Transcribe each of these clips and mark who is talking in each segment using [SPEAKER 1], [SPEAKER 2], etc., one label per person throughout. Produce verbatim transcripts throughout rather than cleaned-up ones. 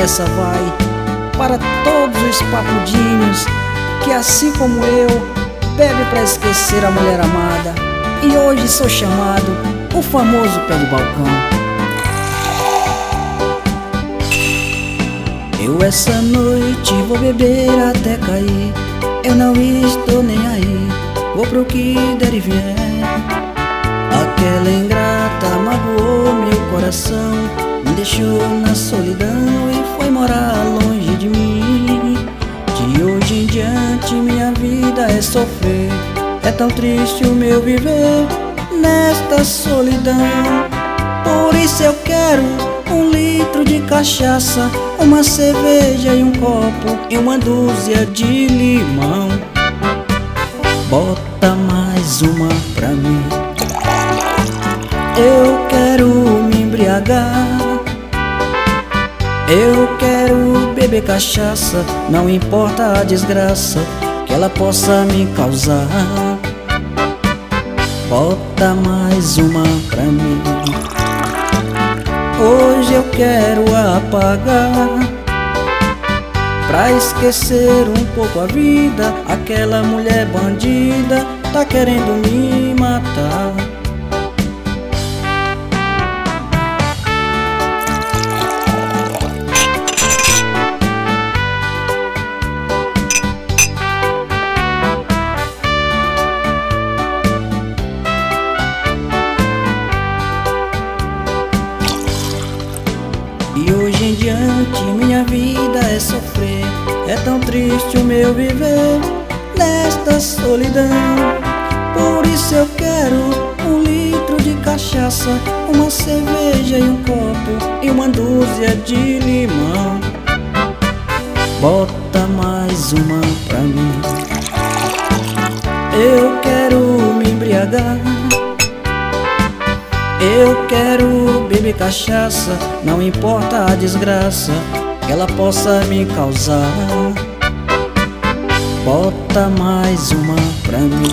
[SPEAKER 1] essa vai para todos os papudinhos que, assim como eu, bebe pra esquecer a mulher amada. E hoje sou chamado o famoso pé de balcão. Eu essa noite vou beber até cair. Eu não estou nem aí, vou pro que der e vier. Aquela ingrata magoou meu coração, me deixou na solidão e foi morar longe de mim. De hoje em diante minha vida é sofrer, é tão triste o meu viver nesta solidão. Por isso eu quero um litro de cachaça, uma cerveja e um copo e uma dúzia de limão. Bota mais uma pra mim. Eu quero me embriagar, eu quero beber cachaça, não importa a desgraça que ela possa me causar. Bota mais uma pra mim. Hoje eu quero apagar, pra esquecer um pouco a vida. Aquela mulher bandida tá querendo me matar. E hoje em diante minha vida é sofrer, é tão triste o meu viver nesta solidão. Por isso eu quero um litro de cachaça, uma cerveja e um copo e uma dúzia de limão. Bota mais uma pra mim. Eu quero me embriagar, eu quero beber cachaça, não importa a desgraça que ela possa me causar. Bota mais uma pra mim.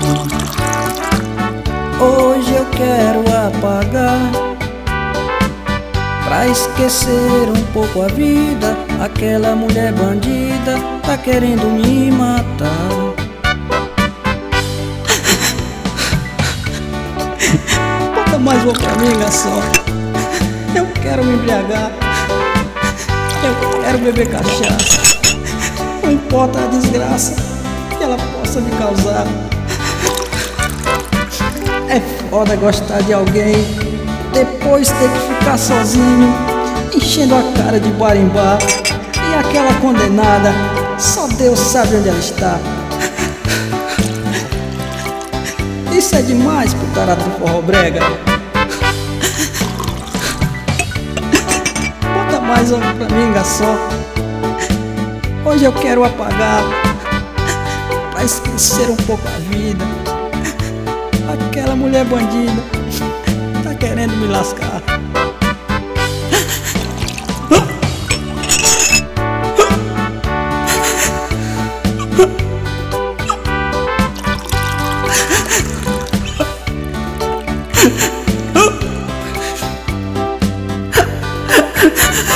[SPEAKER 1] Hoje eu quero apagar, pra esquecer um pouco a vida. Aquela mulher bandida tá querendo me matar. Mais uma pra mim, garçom. Eu quero me embriagar, eu quero beber cachaça, não importa a desgraça que ela possa me causar. É foda gostar de alguém, depois ter que ficar sozinho, enchendo a cara de bar em bar. E aquela condenada, só Deus sabe onde ela está. Isso é demais pro cara do forró brega. Bota mais uma pra mim, garçom. Hoje eu quero apagar, pra esquecer um pouco a vida. Aquela mulher bandida tá querendo me lascar.
[SPEAKER 2] Ha